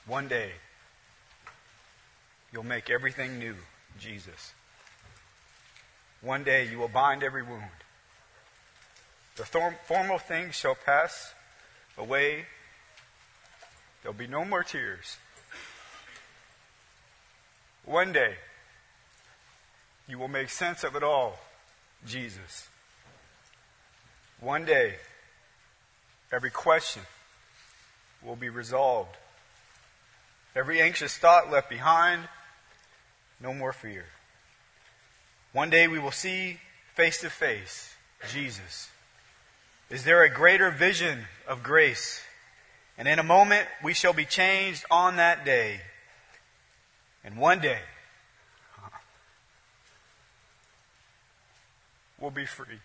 One day, you'll make everything new, Jesus. One day, you will bind every wound. The formal things shall pass away. There'll be no more tears. One day, you will make sense of it all, Jesus. One day, every question will be resolved. Every anxious thought left behind, no more fear. One day we will see face to face Jesus. Is there a greater vision of grace? And in a moment we shall be changed on that day. And one day we'll be free.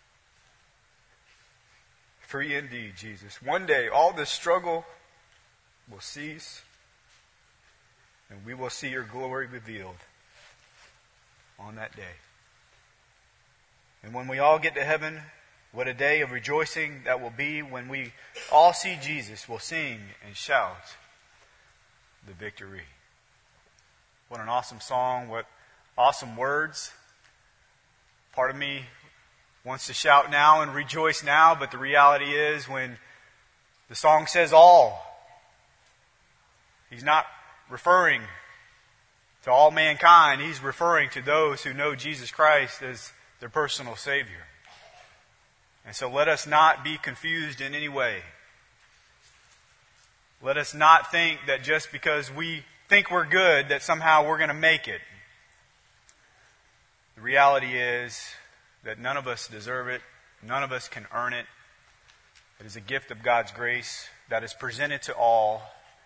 Free indeed, Jesus. One day all this struggle will cease. And we will see your glory revealed on that day. And when we all get to heaven, what a day of rejoicing that will be when we all see Jesus. We'll sing and shout the victory. What an awesome song. What awesome words. Part of me wants to shout now and rejoice now, but the reality is when the song says all, he's not referring to all mankind. He's referring to those who know Jesus Christ as their personal Savior. And so let us not be confused in any way. Let us not think that just because we think we're good, that somehow we're going to make it. The reality is that none of us deserve it. None of us can earn it. It is a gift of God's grace that is presented to all,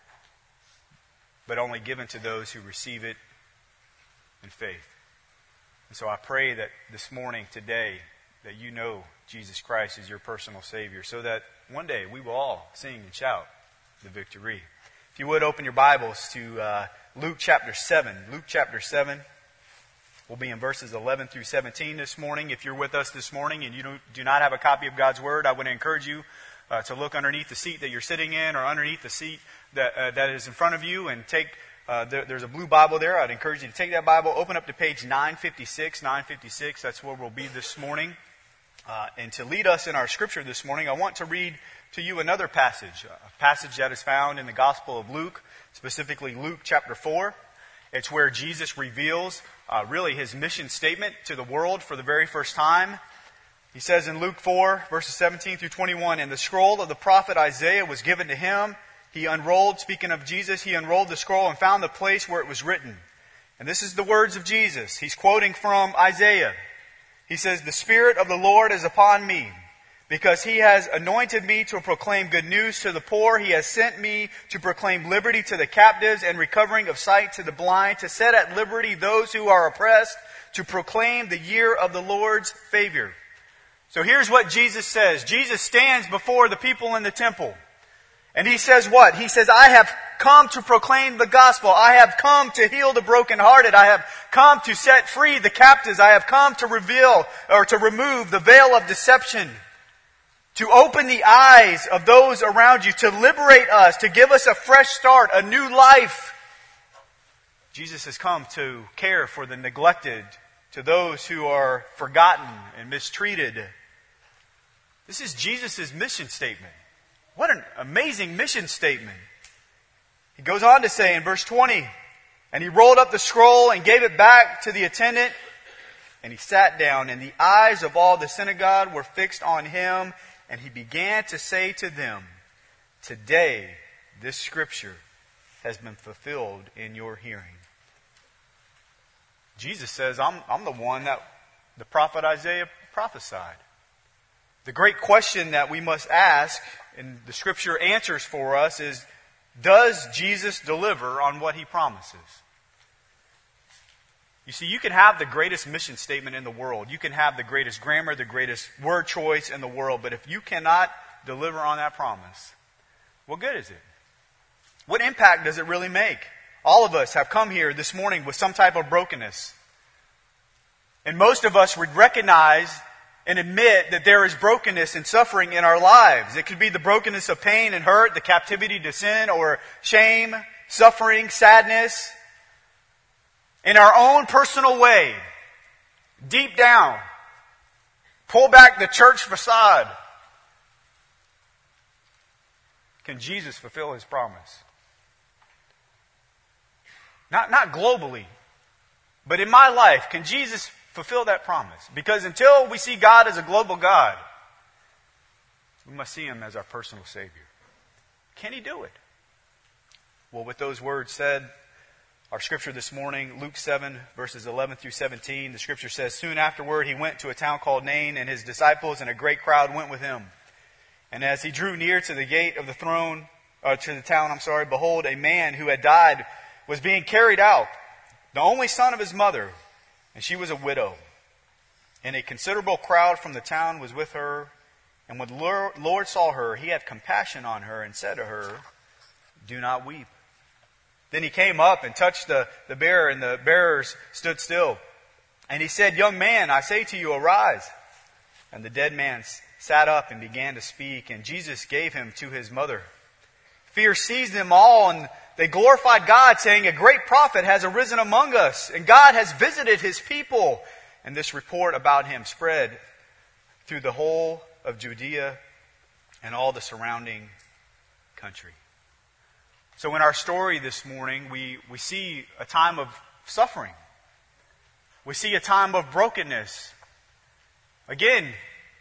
but only given to those who receive it in faith. And so I pray that this morning, today, that you know Jesus Christ is your personal Savior, so that one day we will all sing and shout the victory. If you would, open your Bibles to Luke chapter 7. Luke chapter 7. We'll be in verses 11 through 17 this morning. If you're with us this morning and you do not have a copy of God's Word, I would encourage you to look underneath the seat that you're sitting in or underneath the seat that is in front of you and take, there's a blue Bible there. I'd encourage you to take that Bible, open up to page 956. 956, that's where we'll be this morning. And to lead us in our scripture this morning, I want to read to you another passage, a passage that is found in the Gospel of Luke, specifically Luke chapter 4. It's where Jesus reveals really his mission statement to the world for the very first time. He says in Luke 4, verses 17 through 21, "And the scroll of the prophet Isaiah was given to him. He unrolled," speaking of Jesus, "he unrolled the scroll and found the place where it was written." And this is the words of Jesus. He's quoting from Isaiah. He says, "The Spirit of the Lord is upon me, because He has anointed me to proclaim good news to the poor. He has sent me to proclaim liberty to the captives and recovering of sight to the blind, to set at liberty those who are oppressed, to proclaim the year of the Lord's favor." So here's what Jesus says. Jesus stands before the people in the temple. And He says what? He says, "I have come to proclaim the gospel. I have come to heal the brokenhearted. I have come to set free the captives. I have come to reveal or to remove the veil of deception, to open the eyes of those around you, to liberate us, to give us a fresh start, a new life." Jesus has come to care for the neglected, to those who are forgotten and mistreated. This is Jesus' mission statement. What an amazing mission statement. He goes on to say in verse 20, "And he rolled up the scroll and gave it back to the attendant, and he sat down, and the eyes of all the synagogue were fixed on him, and he began to say to them, 'Today this scripture has been fulfilled in your hearing.'" Jesus says, I'm the one that the prophet Isaiah prophesied. The great question that we must ask, and the scripture answers for us, is, does Jesus deliver on what He promises? You see, you can have the greatest mission statement in the world. You can have the greatest grammar, the greatest word choice in the world. But if you cannot deliver on that promise, what good is it? What impact does it really make? All of us have come here this morning with some type of brokenness. And most of us would recognize and admit that there is brokenness and suffering in our lives. It could be the brokenness of pain and hurt, the captivity to sin or shame, suffering, sadness, in our own personal way, deep down, pull back the church facade, can Jesus fulfill His promise? Not globally, but in my life, can Jesus fulfill that promise? Because until we see God as a global God, we must see Him as our personal Savior. Can He do it? Well, with those words said, our scripture this morning, Luke 7, verses 11 through 17, the scripture says, "Soon afterward he went to a town called Nain, and his disciples and a great crowd went with him. And as he drew near to the gate of the town, behold, a man who had died was being carried out, the only son of his mother, and she was a widow. And a considerable crowd from the town was with her. And when the Lord saw her, He had compassion on her and said to her, 'Do not weep.' Then He came up and touched the bearer, and the bearers stood still. And He said, 'Young man, I say to you, arise.' And the dead man sat up and began to speak, and Jesus gave him to his mother. Fear seized them all, and they glorified God, saying, 'A great prophet has arisen among us, and God has visited His people.' And this report about Him spread through the whole of Judea and all the surrounding country." So in our story this morning, we see a time of suffering. We see a time of brokenness. Again,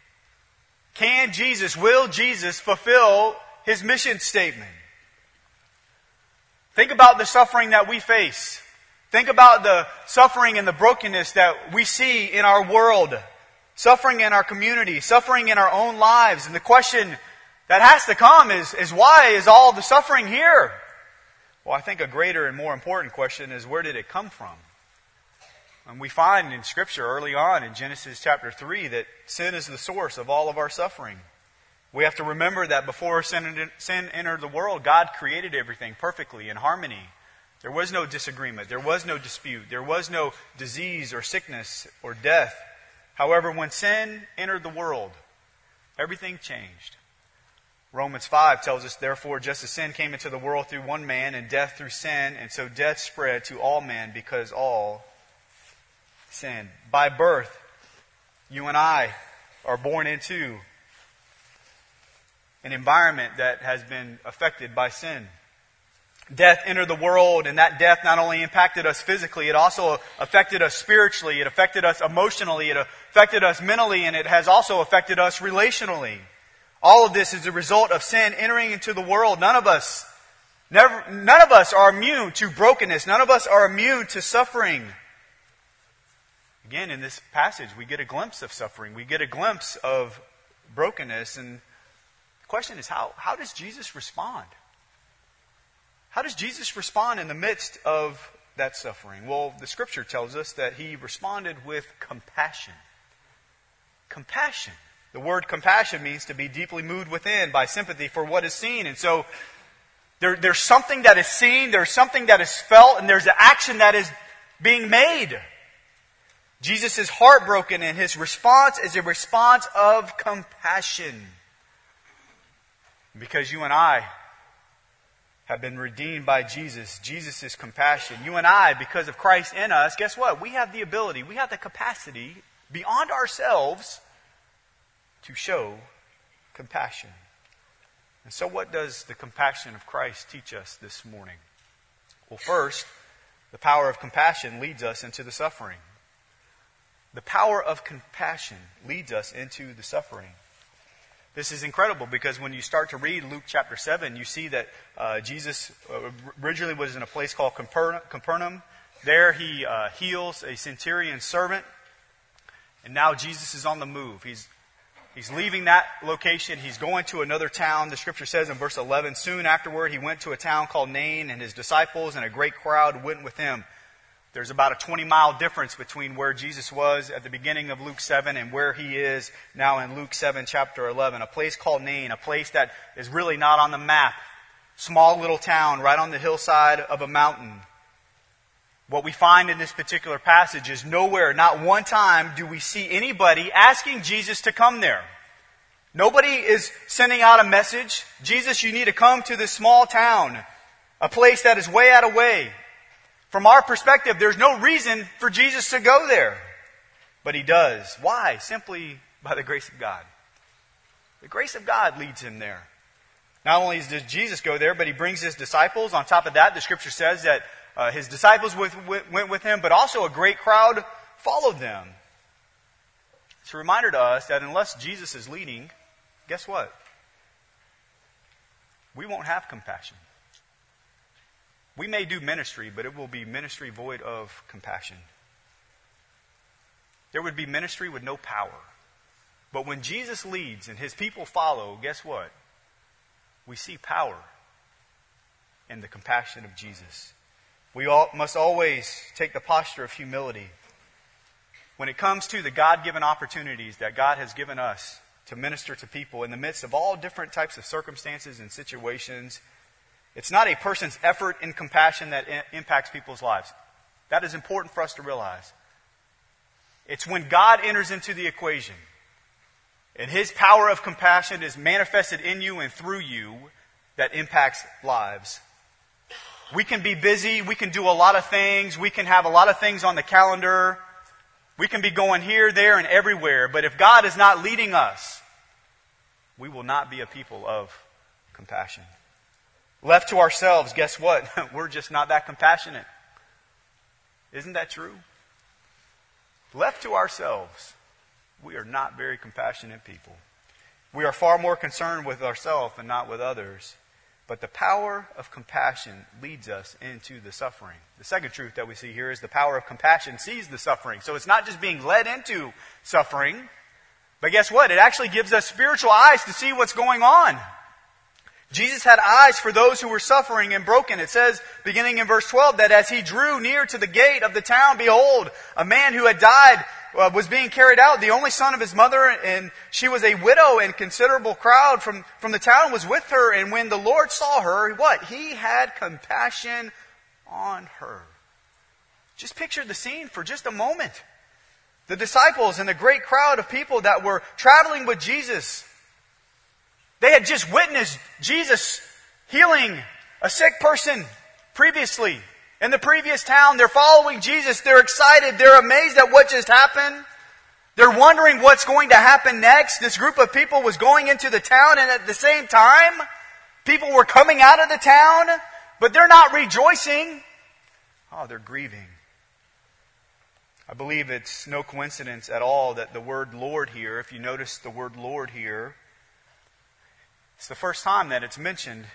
will Jesus fulfill His mission statement? Think about the suffering that we face. Think about the suffering and the brokenness that we see in our world. Suffering in our community, suffering in our own lives. And the question that has to come is why is all the suffering here? Well, I think a greater and more important question is, where did it come from? And we find in Scripture early on in Genesis chapter 3 that sin is the source of all of our suffering. We have to remember that before sin entered the world, God created everything perfectly in harmony. There was no disagreement. There was no dispute. There was no disease or sickness or death. However, when sin entered the world, everything changed. Romans 5 tells us, "Therefore, just as sin came into the world through one man, and death through sin, and so death spread to all men because all sinned." By birth, you and I are born into an environment that has been affected by sin. Death entered the world, and that death not only impacted us physically, it also affected us spiritually, it affected us emotionally, it affected us mentally, and it has also affected us relationally. All of this is a result of sin entering into the world. None of us are immune to brokenness. None of us are immune to suffering. Again, in this passage, we get a glimpse of suffering. We get a glimpse of brokenness. And the question is, how does Jesus respond? How does Jesus respond in the midst of that suffering? Well, the Scripture tells us that He responded with compassion. Compassion. The word compassion means to be deeply moved within by sympathy for what is seen. And so there's something that is seen, there's something that is felt, and there's an action that is being made. Jesus is heartbroken, and His response is a response of compassion. Because you and I have been redeemed by Jesus. Jesus' compassion. You and I, because of Christ in us, guess what? We have the ability, we have the capacity beyond ourselves to show compassion. And so what does the compassion of Christ teach us this morning? Well, first, the power of compassion leads us into the suffering. The power of compassion leads us into the suffering. This is incredible because when you start to read Luke chapter 7, you see that Jesus originally was in a place called Capernaum. There He heals a centurion servant. And now Jesus is on the move. He's leaving that location. He's going to another town. The Scripture says in verse 11, "Soon afterward he went to a town called Nain, and his disciples and a great crowd went with him." There's about a 20-mile difference between where Jesus was at the beginning of Luke 7 and where He is now in Luke 7, chapter 11. A place called Nain, a place that is really not on the map. Small little town right on the hillside of a mountain. What we find in this particular passage is nowhere, not one time, do we see anybody asking Jesus to come there. Nobody is sending out a message. Jesus, you need to come to this small town. a place that is way out of way. From our perspective, there's no reason for Jesus to go there. But he does. Why? Simply by the grace of God. The grace of God leads him there. Not only does Jesus go there, but he brings his disciples. On top of that, the scripture says that his disciples went with him, but also a great crowd followed them. It's a reminder to us that unless Jesus is leading, guess what? We won't have compassion. We may do ministry, but it will be ministry void of compassion. There would be ministry with no power. But when Jesus leads and his people follow, guess what? We see power in the compassion of Jesus. We must always take the posture of humility. When it comes to the God-given opportunities that God has given us to minister to people in the midst of all different types of circumstances and situations, it's not a person's effort in compassion that impacts people's lives. That is important for us to realize. It's when God enters into the equation and his power of compassion is manifested in you and through you that impacts lives. We can be busy. We can do a lot of things. We can have a lot of things on the calendar. We can be going here, there, and everywhere. But if God is not leading us, we will not be a people of compassion. Left to ourselves, guess what? We're just not that compassionate. Isn't that true? Left to ourselves, we are not very compassionate people. We are far more concerned with ourselves and not with others. But the power of compassion leads us into the suffering. The second truth that we see here is the power of compassion sees the suffering. So it's not just being led into suffering, but guess what? It actually gives us spiritual eyes to see what's going on. Jesus had eyes for those who were suffering and broken. It says, beginning in verse 12, that as he drew near to the gate of the town, behold, a man who had died was being carried out, the only son of his mother, and she was a widow, and considerable crowd from the town was with her. And when the Lord saw her, what? He had compassion on her. Just picture the scene for just a moment. The disciples and the great crowd of people that were traveling with Jesus, they had just witnessed Jesus healing a sick person previously. In the previous town, they're following Jesus. They're excited. They're amazed at what just happened. They're wondering what's going to happen next. This group of people was going into the town, and at the same time, people were coming out of the town, but they're not rejoicing. Oh, they're grieving. I believe it's no coincidence at all that the word Lord here, if you notice the word Lord here, it's the first time that it's mentioned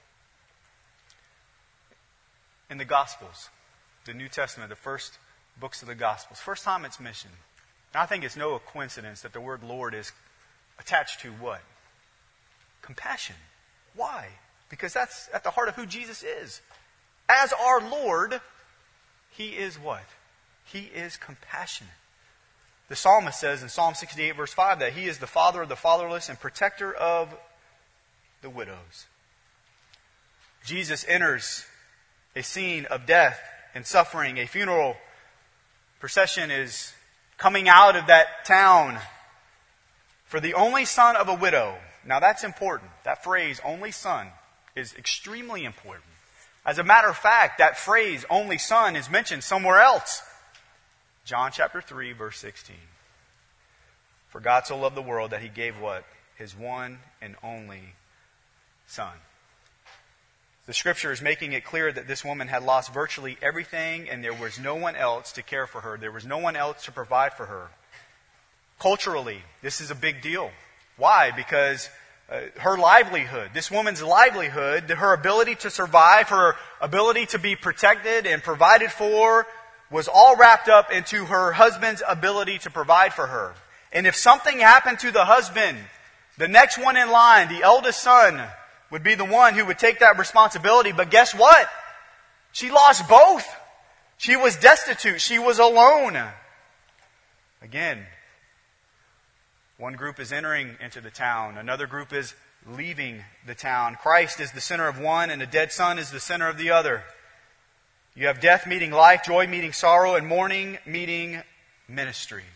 in the Gospels, the New Testament, the first books of the Gospels. First time it's mentioned. And I think it's no coincidence that the word Lord is attached to what? Compassion. Why? Because that's at the heart of who Jesus is. As our Lord, he is what? He is compassionate. The psalmist says in Psalm 68 verse 5 that he is the father of the fatherless and protector of the widows. Jesus enters a scene of death and suffering. A funeral procession is coming out of that town for the only son of a widow. Now that's important. That phrase, only son, is extremely important. As a matter of fact, that phrase, only son, is mentioned somewhere else. John chapter 3, verse 16. For God so loved the world that he gave what? His one and only Son. The scripture is making it clear that this woman had lost virtually everything and there was no one else to care for her. There was no one else to provide for her. Culturally, this is a big deal. Why? Because her livelihood, this woman's livelihood, her ability to survive, her ability to be protected and provided for, was all wrapped up into her husband's ability to provide for her. And if something happened to the husband, the next one in line, the eldest son, would be the one who would take that responsibility. But guess what? She lost both. She was destitute. She was alone. Again, one group is entering into the town. Another group is leaving the town. Christ is the center of one, and the dead son is the center of the other. You have death meeting life, joy meeting sorrow, and mourning meeting ministry.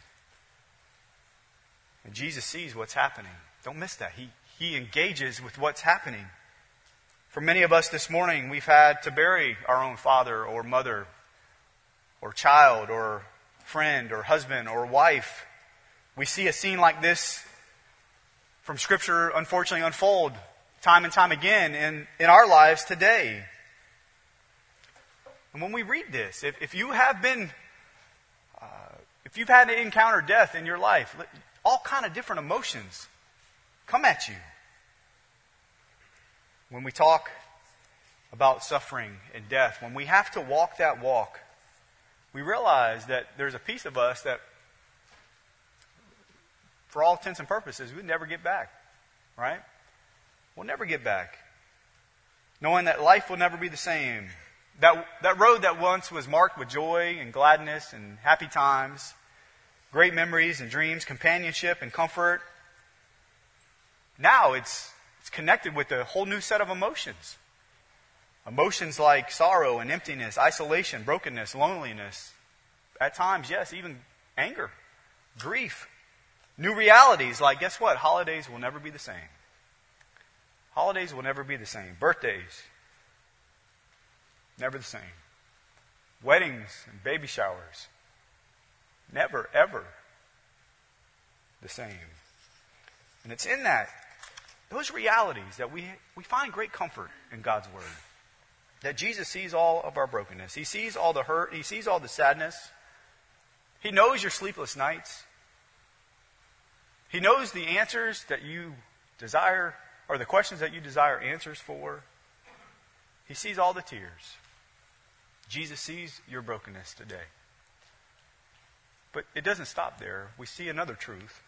And Jesus sees what's happening. Don't miss that. He engages with what's happening. For many of us this morning, we've had to bury our own father or mother or child or friend or husband or wife. We see a scene like this from Scripture, unfortunately, unfold time and time again in our lives today. And when we read this, if you've had to encounter death in your life, all kind of different emotions come at you. When we talk about suffering and death, when we have to walk that walk, we realize that there's a piece of us that, for all intents and purposes, we'd never get back. Right? We'll never get back. Knowing that life will never be the same. That road that once was marked with joy and gladness and happy times, great memories and dreams, companionship and comfort, now it's connected with a whole new set of emotions. Emotions like sorrow and emptiness, isolation, brokenness, loneliness. At times, yes, even anger, grief. New realities like, guess what? Holidays will never be the same. Holidays will never be the same. Birthdays, never the same. Weddings and baby showers, never, ever the same. And it's in those realities that we find great comfort in God's Word. That Jesus sees all of our brokenness. He sees all the hurt. He sees all the sadness. He knows your sleepless nights. He knows the answers that you desire, or the questions that you desire answers for. He sees all the tears. Jesus sees your brokenness today. But it doesn't stop there. We see another truth.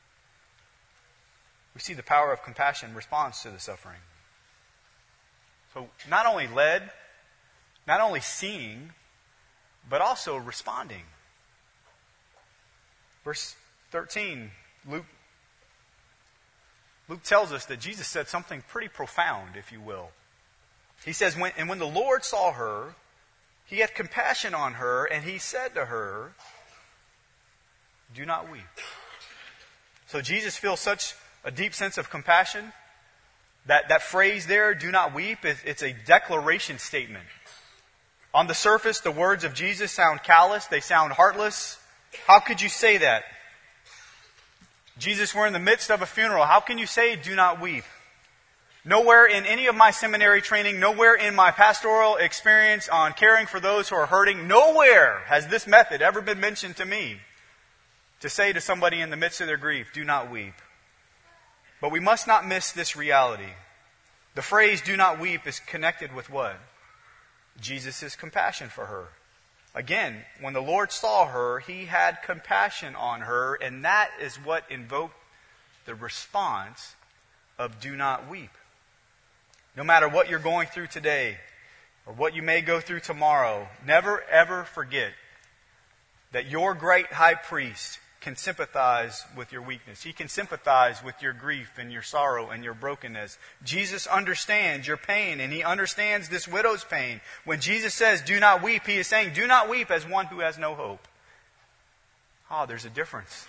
We see the power of compassion in response to the suffering. So not only led, not only seeing, but also responding. Verse 13, Luke tells us that Jesus said something pretty profound, if you will. He says, when the Lord saw her, He had compassion on her, and He said to her, do not weep. So Jesus feels such a deep sense of compassion. That phrase there, do not weep, it's a declaration statement. On the surface, the words of Jesus sound callous, they sound heartless. How could you say that? Jesus, we're in the midst of a funeral. How can you say, do not weep? Nowhere in any of my seminary training, nowhere in my pastoral experience on caring for those who are hurting, nowhere has this method ever been mentioned to me to say to somebody in the midst of their grief, do not weep. But we must not miss this reality. The phrase, do not weep, is connected with what? Jesus' compassion for her. Again, when the Lord saw her, He had compassion on her, and that is what invoked the response of do not weep. No matter what you're going through today, or what you may go through tomorrow, never ever forget that your great high priest can sympathize with your weakness. He can sympathize with your grief and your sorrow and your brokenness. Jesus understands your pain, and He understands this widow's pain. When Jesus says, do not weep, He is saying, do not weep as one who has no hope. There's a difference.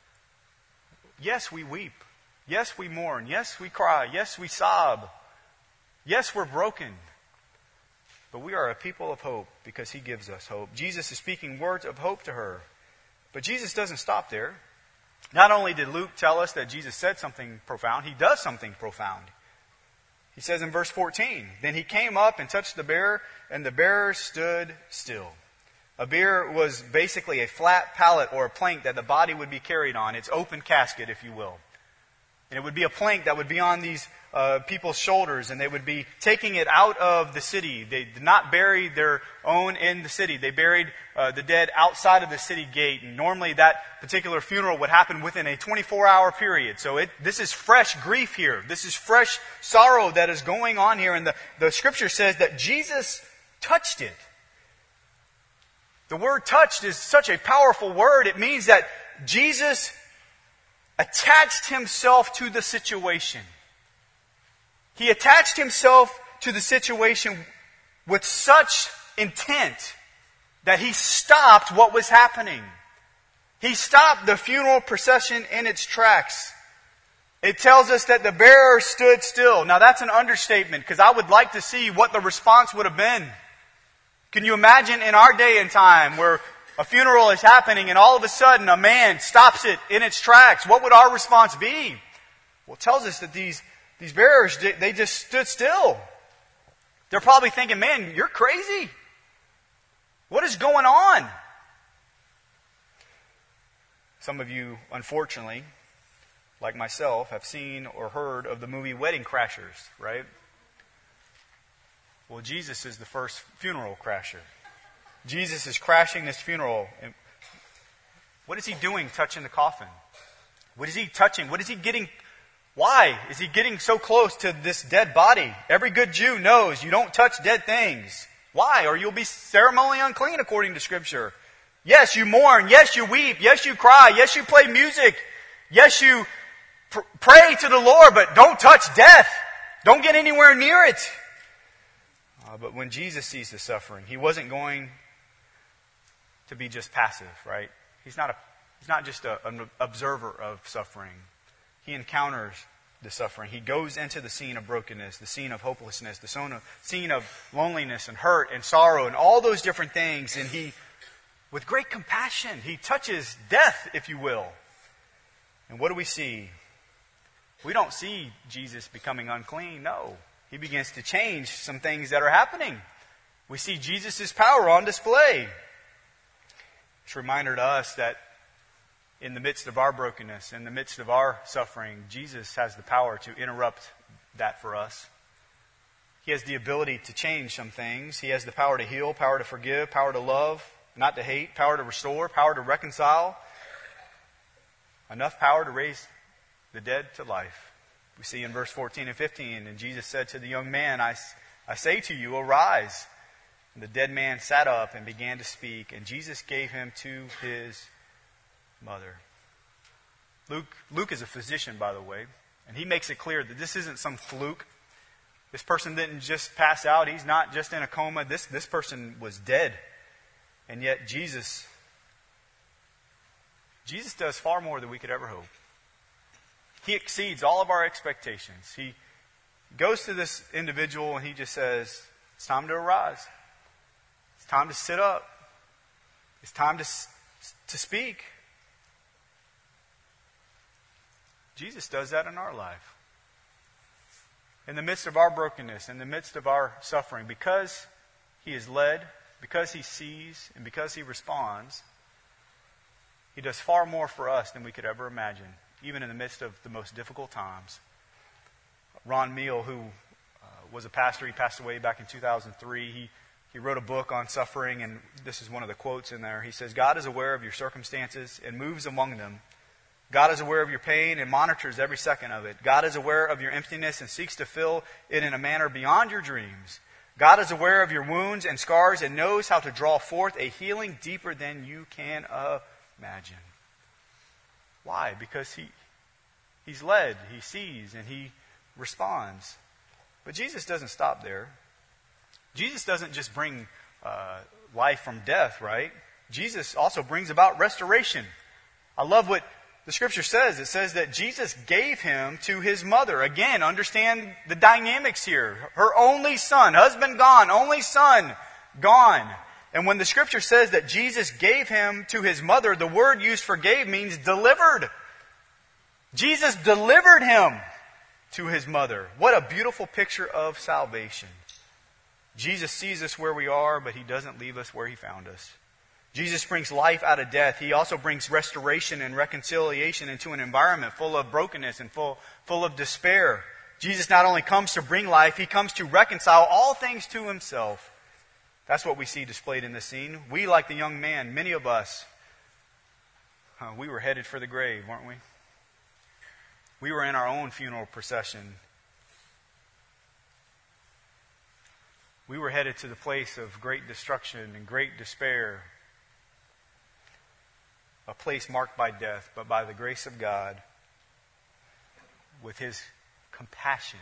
Yes, we weep. Yes, we mourn. Yes, we cry. Yes, we sob. Yes, we're broken. But we are a people of hope because He gives us hope. Jesus is speaking words of hope to her. But Jesus doesn't stop there. Not only did Luke tell us that Jesus said something profound, He does something profound. He says in verse 14, then He came up and touched the bearer, and the bearer stood still. A bier was basically a flat pallet or a plank that the body would be carried on. It's open casket, if you will. And it would be a plank that would be on these people's shoulders, and they would be taking it out of the city. They did not bury their own in the city. They buried the dead outside of the city gate. And normally that particular funeral would happen within a 24-hour period. So this is fresh grief here. This is fresh sorrow that is going on here. And the Scripture says that Jesus touched it. The word touched is such a powerful word. It means that Jesus attached Himself to the situation. He attached Himself to the situation with such intent that He stopped what was happening. He stopped the funeral procession in its tracks. It tells us that the bearer stood still. Now that's an understatement, because I would like to see what the response would have been. Can you imagine in our day and time where a funeral is happening and all of a sudden a man stops it in its tracks? What would our response be? Well, it tells us that these bearers, they just stood still. They're probably thinking, man, you're crazy. What is going on? Some of you, unfortunately, like myself, have seen or heard of the movie Wedding Crashers, right? Well, Jesus is the first funeral crasher. Jesus is crashing this funeral. And what is he doing touching the coffin? What is he touching? What is he getting? Why is he getting so close to this dead body? Every good Jew knows you don't touch dead things. Why? Or you'll be ceremonially unclean according to Scripture. Yes, you mourn. Yes, you weep. Yes, you cry. Yes, you play music. Yes, you pray to the Lord, but don't touch death. Don't get anywhere near it. But when Jesus sees the suffering, he wasn't going to be just passive, right? He's not just an observer of suffering. He encounters the suffering. He goes into the scene of brokenness, the scene of hopelessness, the scene of loneliness and hurt and sorrow and all those different things. And he, with great compassion, he touches death, if you will. And what do we see? We don't see Jesus becoming unclean. No. He begins to change some things that are happening. We see Jesus' power on display. It's a reminder to us that in the midst of our brokenness, in the midst of our suffering, Jesus has the power to interrupt that for us. He has the ability to change some things. He has the power to heal, power to forgive, power to love, not to hate, power to restore, power to reconcile. Enough power to raise the dead to life. We see in verse 14 and 15, and Jesus said to the young man, I say to you, arise. And the dead man sat up and began to speak, and Jesus gave him to his mother. Luke is a physician, by the way, and he makes it clear that this isn't some fluke. This person didn't just pass out. He's not just in a coma. This person was dead. And yet Jesus does far more than we could ever hope. He exceeds all of our expectations. He goes to this individual and he just says, it's time to arise. It's time to sit up. It's time to speak. Jesus does that in our life. In the midst of our brokenness, in the midst of our suffering, because he is led, because he sees, and because he responds, he does far more for us than we could ever imagine, even in the midst of the most difficult times. Ron Meal, who was a pastor, he passed away back in 2003. He wrote a book on suffering, and this is one of the quotes in there. He says, God is aware of your circumstances and moves among them. God is aware of your pain and monitors every second of it. God is aware of your emptiness and seeks to fill it in a manner beyond your dreams. God is aware of your wounds and scars and knows how to draw forth a healing deeper than you can imagine. Why? Because he's led, he sees, and he responds. But Jesus doesn't stop there. Jesus doesn't just bring life from death, right? Jesus also brings about restoration. I love what the Scripture says. It says that Jesus gave him to his mother. Again, understand the dynamics here. Her only son, husband gone, only son gone. And when the Scripture says that Jesus gave him to his mother, the word used for gave means delivered. Jesus delivered him to his mother. What a beautiful picture of salvation. Jesus sees us where we are, but he doesn't leave us where he found us. Jesus brings life out of death. He also brings restoration and reconciliation into an environment full of brokenness and full of despair. Jesus not only comes to bring life, he comes to reconcile all things to himself. That's what we see displayed in this scene. We, like the young man, many of us, we were headed for the grave, weren't we? We were in our own funeral procession. We were headed to the place of great destruction and great despair. A place marked by death, but by the grace of God, with his compassion,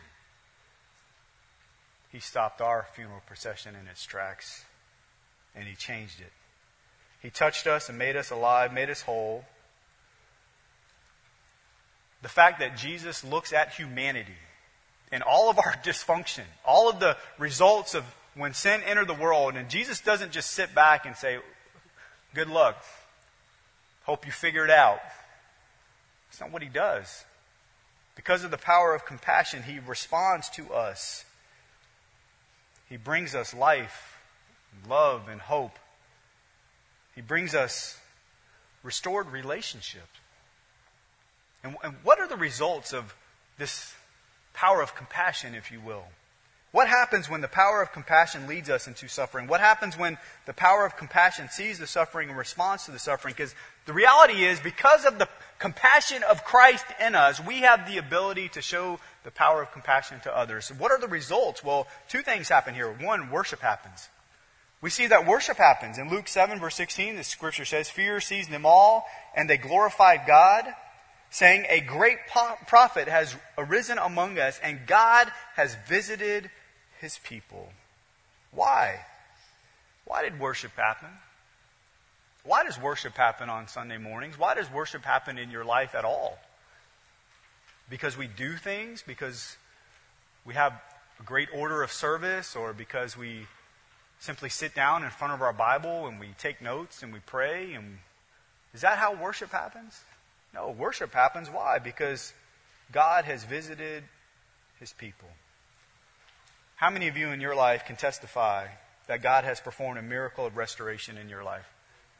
he stopped our funeral procession in its tracks, and he changed it. He touched us and made us alive, made us whole. the fact that Jesus looks at humanity and all of our dysfunction, all of the results of when sin entered the world, and Jesus doesn't just sit back and say, good luck, hope you figure it out. That's not what he does. Because of the power of compassion, he responds to us. He brings us life, love, and hope. He brings us restored relationships. And what are the results of this power of compassion, if you will? What happens when the power of compassion leads us into suffering? What happens when the power of compassion sees the suffering and responds to the suffering? Because the reality is, because of the compassion of Christ in us, we have the ability to show the power of compassion to others. So what are the results? Well, two things happen here. One, worship happens. We see that worship happens. In Luke 7, verse 16, the scripture says, fear seized them all, and they glorified God, saying, a great prophet has arisen among us, and God has visited his people. Why? Why did worship happen? Why does worship happen on Sunday mornings? Why does worship happen in your life at all? Because we do things? Because we have a great order of service? Or because we simply sit down in front of our Bible and we take notes and we pray? And is that how worship happens? No, worship happens. Why? Because God has visited his people. How many of you in your life can testify that God has performed a miracle of restoration in your life?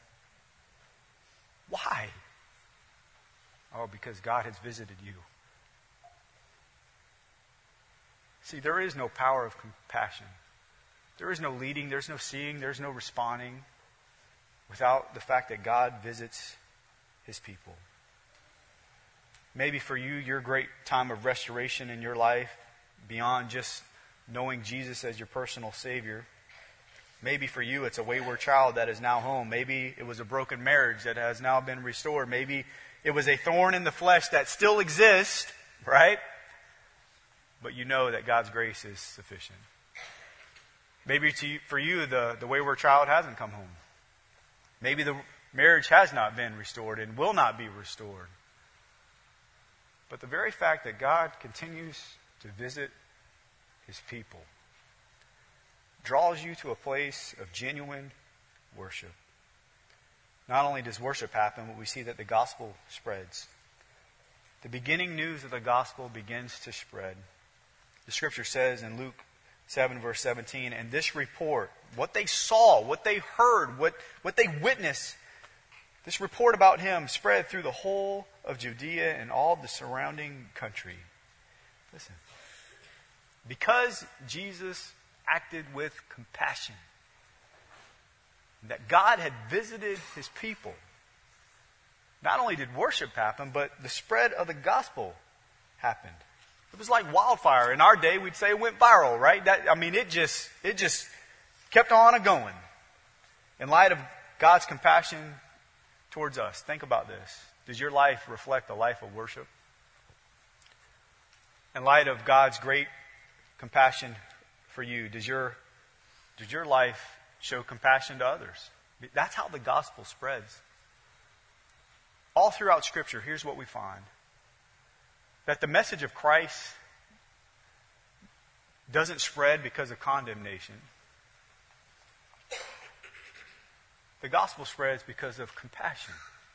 Why? Oh, because God has visited you. See, there is no power of compassion. There is no leading, there's no seeing, there's no responding without the fact that God visits his people. Maybe for you, your great time of restoration in your life, beyond just knowing Jesus as your personal Savior. Maybe for you, it's a wayward child that is now home. Maybe it was a broken marriage that has now been restored. Maybe it was a thorn in the flesh that still exists, right? But you know that God's grace is sufficient. Maybe for you, the wayward child hasn't come home. Maybe the marriage has not been restored and will not be restored. But the very fact that God continues to visit his people draws you to a place of genuine worship. Not only does worship happen, but we see that the gospel spreads. The beginning news of the gospel begins to spread. The scripture says in Luke 7, verse 17, and this report, what they saw, what they heard, what they witnessed, this report about him spread through the whole of Judea and all the surrounding country. Listen. Because Jesus acted with compassion, that God had visited his people, not only did worship happen, but the spread of the gospel happened. It was like wildfire. In our day, we'd say it went viral, right? It just kept on going. In light of God's compassion towards us, think about this. Does your life reflect a life of worship? In light of God's great compassion for you, does your life show compassion to others? That's how the gospel spreads. All throughout Scripture, here's what we find. That the message of Christ doesn't spread because of condemnation. The gospel spreads because of compassion.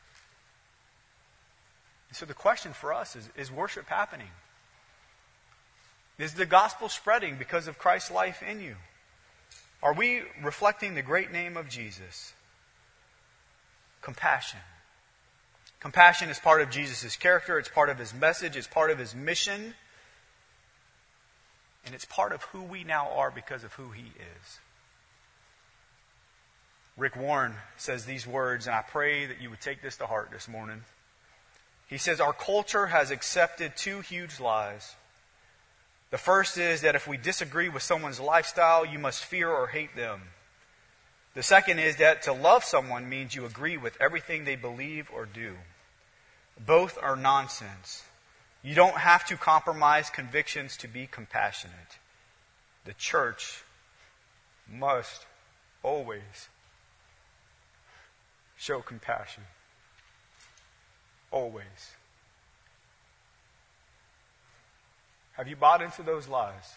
And so the question for us is worship happening? Is the gospel spreading because of Christ's life in you? Are we reflecting the great name of Jesus? Compassion. Compassion is part of Jesus' character. It's part of his message. It's part of his mission. And it's part of who we now are because of who he is. Rick Warren says these words, and I pray that you would take this to heart this morning. He says, our culture has accepted two huge lies. The first is that if we disagree with someone's lifestyle, you must fear or hate them. The second is that to love someone means you agree with everything they believe or do. Both are nonsense. You don't have to compromise convictions to be compassionate. The church must always show compassion. Always. Have you bought into those lies?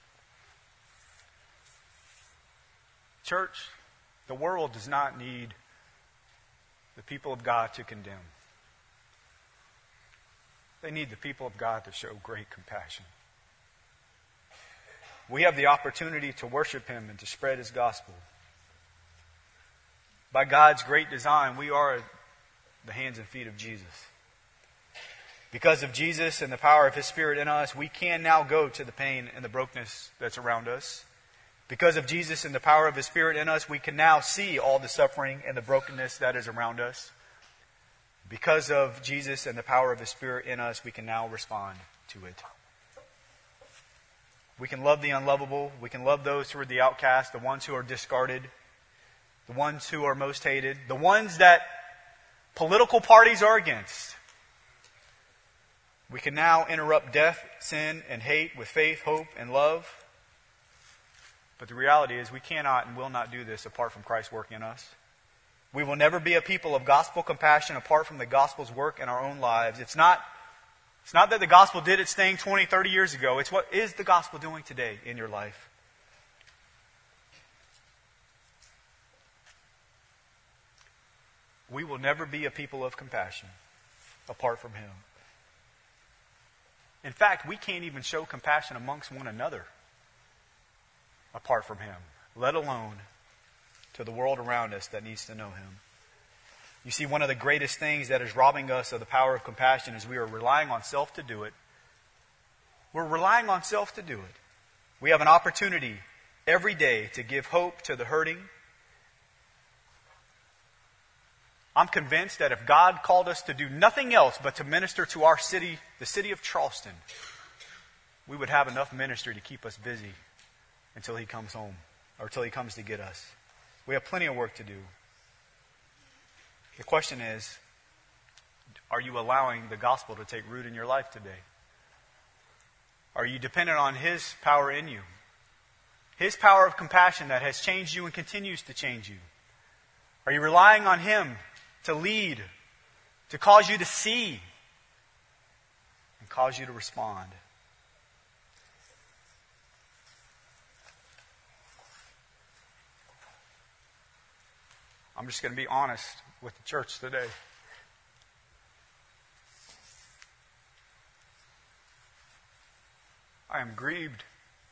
Church, the world does not need the people of God to condemn. They need the people of God to show great compassion. We have the opportunity to worship Him and to spread His gospel. By God's great design, we are the hands and feet of Jesus. Because of Jesus and the power of His Spirit in us, we can now go to the pain and the brokenness that's around us. Because of Jesus and the power of His Spirit in us, we can now see all the suffering and the brokenness that is around us. Because of Jesus and the power of His Spirit in us, we can now respond to it. We can love the unlovable. We can love those who are the outcast, the ones who are discarded, the ones who are most hated, the ones that political parties are against. We can now interrupt death, sin, and hate with faith, hope, and love. But the reality is we cannot and will not do this apart from Christ's work in us. We will never be a people of gospel compassion apart from the gospel's work in our own lives. It's not that the gospel did its thing 20, 30 years ago. It's what is the gospel doing today in your life. We will never be a people of compassion apart from Him. In fact, we can't even show compassion amongst one another apart from Him, let alone to the world around us that needs to know Him. You see, one of the greatest things that is robbing us of the power of compassion is we are relying on self to do it. We're relying on self to do it. We have an opportunity every day to give hope to the hurting. I'm convinced that if God called us to do nothing else but to minister to our city, the city of Charleston, we would have enough ministry to keep us busy until He comes home, or until He comes to get us. We have plenty of work to do. The question is, are you allowing the gospel to take root in your life today? Are you dependent on His power in you? His power of compassion that has changed you and continues to change you. Are you relying on Him to lead, to cause you to see, and cause you to respond? I'm just going to be honest with the church today. I am grieved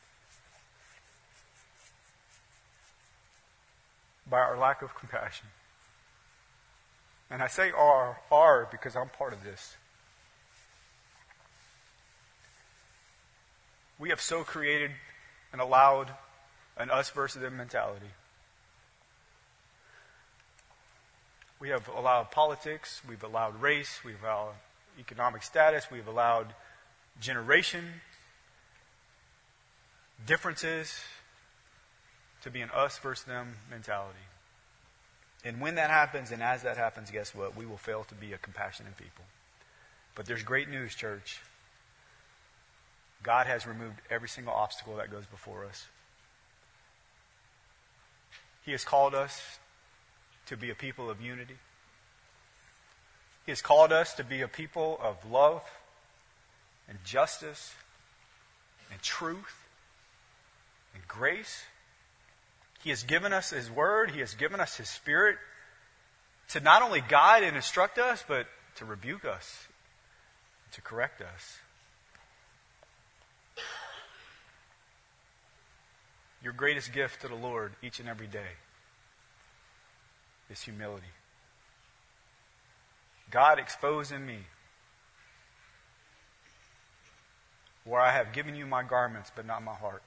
by our lack of compassion. And I say our because I'm part of this. We have so created and allowed an us versus them mentality. We have allowed politics, we've allowed race, we've allowed economic status, we've allowed generation, differences to be an us versus them mentality. And when that happens, and as that happens, guess what? We will fail to be a compassionate people. But there's great news, church. God has removed every single obstacle that goes before us. He has called us to be a people of unity. He has called us to be a people of love and justice and truth and grace. He has given us His Word. He has given us His Spirit to not only guide and instruct us, but to rebuke us, to correct us. Your greatest gift to the Lord each and every day is humility. God, expose in me where I have given you my garments, but not my heart.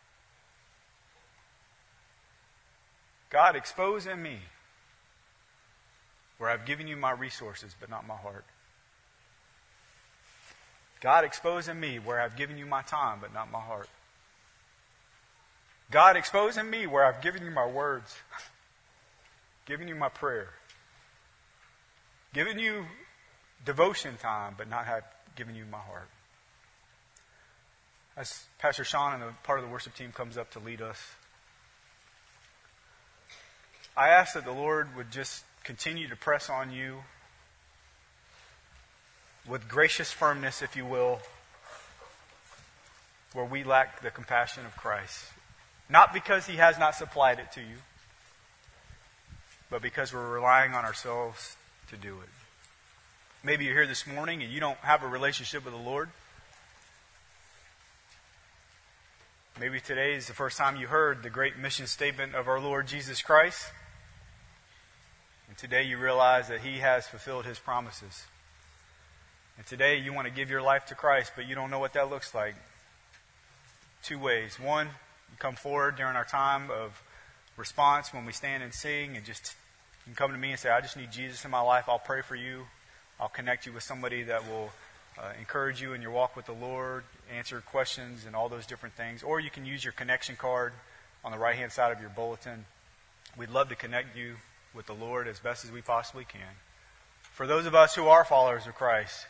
God, expose in me where I've given you my resources, but not my heart. God, expose in me where I've given you my time, but not my heart. God, expose in me where I've given you my words, given you my prayer, given you devotion time, but not have given you my heart. As Pastor Sean and a part of the worship team comes up to lead us, I ask that the Lord would just continue to press on you with gracious firmness, if you will, where we lack the compassion of Christ. Not because He has not supplied it to you, but because we're relying on ourselves to do it. Maybe you're here this morning and you don't have a relationship with the Lord. Maybe today is the first time you heard the great mission statement of our Lord Jesus Christ. And today you realize that He has fulfilled His promises. And today you want to give your life to Christ, but you don't know what that looks like. Two ways. One, you come forward during our time of response when we stand and sing, and just you can come to me and say, I just need Jesus in my life. I'll pray for you. I'll connect you with somebody that will encourage you in your walk with the Lord, answer questions and all those different things. Or you can use your connection card on the right-hand side of your bulletin. We'd love to connect you with the Lord as best as we possibly can. For those of us who are followers of Christ,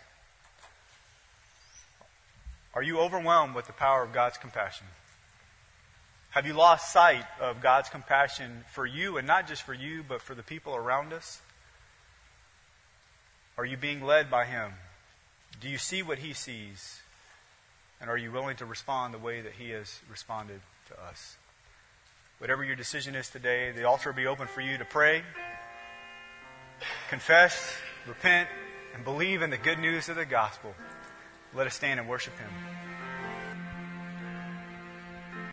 are you overwhelmed with the power of God's compassion? Have you lost sight of God's compassion for you, and not just for you, but for the people around us? Are you being led by Him? Do you see what He sees? And are you willing to respond the way that He has responded to us? Whatever your decision is today, the altar will be open for you to pray, confess, repent, and believe in the good news of the gospel. Let us stand and worship Him.